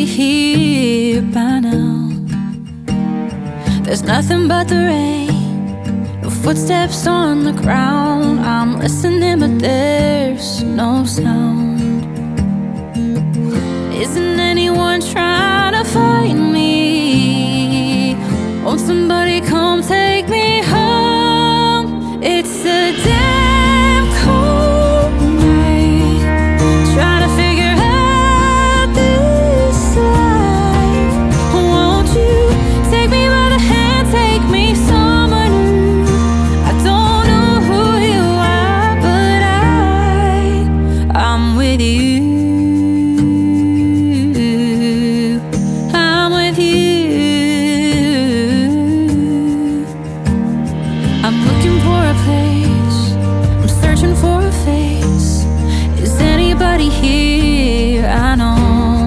here by now. There's nothing but the rain, your footsteps on the ground. I'm listening but there's no sound. Isn't anyone trying to find me? Won't somebody come take me home? It's a damn cold night, trying to figure out this life. Won't you take me by the hand, take me somewhere new? I don't know who you are, but I'm with you. I'm with you. I'm looking for a place, I'm searching for a face. Is anybody here? I know,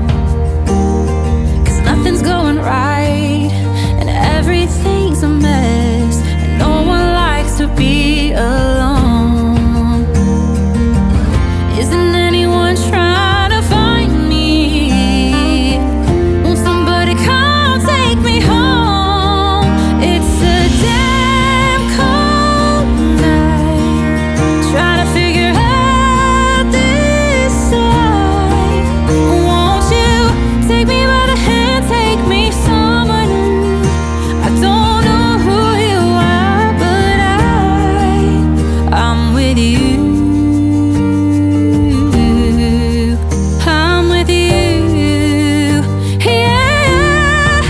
'cause nothing's going right and everything's a mess, and no one likes to be alone. Isn't anyone trying to find me? Won't somebody come take me home? It's a damn cold night, trying to figure out this life. Won't you take me by the hand, take me somewhere new? I don't know who you are, but I'm with you. I'm with you. Yeah.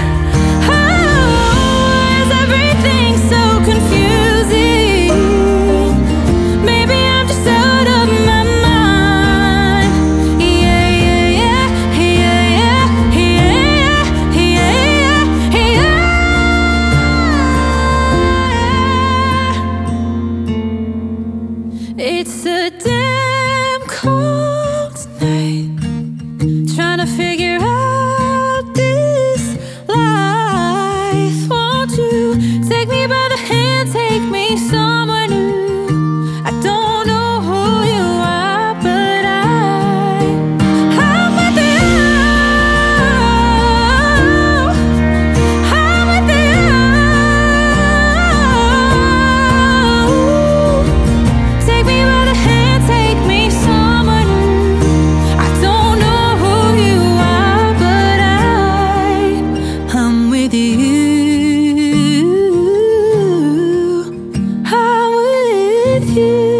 Oh, is everything so confusing? Maybe I'm just out of my mind. Yeah, yeah, yeah, yeah, yeah, yeah, yeah, yeah. It's a damn cold night, trying to figure out this life. Won't you take me by the hand, take me somewhere new? I don't know who you are, but I'm with you. I'm with you. Take me by the hand, take me somewhere new. I don't know who you are, but I'm with you. I'm with you.